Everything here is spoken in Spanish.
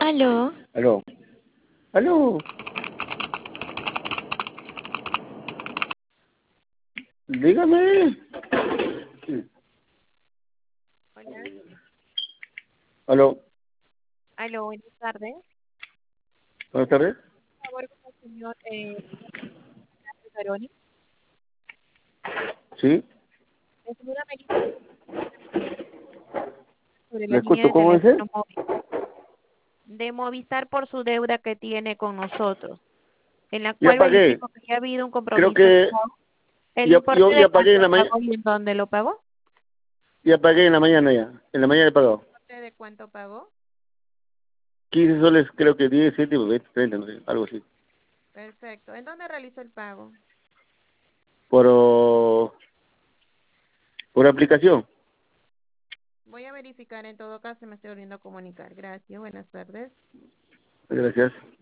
Aló, Aló, aló, dígame. Sí. hola, Aló, aló, buenas tardes. buenas tardes. Por favor, con el señor Garoni. Sí, La señora Melissa sobre la le línea escucho, de ¿cómo dice? teléfono móvil de Movistar por su deuda que tiene con nosotros, en la Ya cual pagué, verifico que ha habido un creo compromiso de que pago. ¿El ya, importe yo de ya pagué cuánto en la mañana, pagó y en dónde lo pagó? ya pagué en la mañana ya, en la mañana he pagado. ¿Importe de cuánto pagó? 15 soles, creo que 10, 7, 20, 30, no sé, algo así. Perfecto. ¿En dónde realizó el pago? Por, por aplicación. Voy a verificar en todo caso, me estoy volviendo a comunicar. Gracias, buenas tardes. Gracias.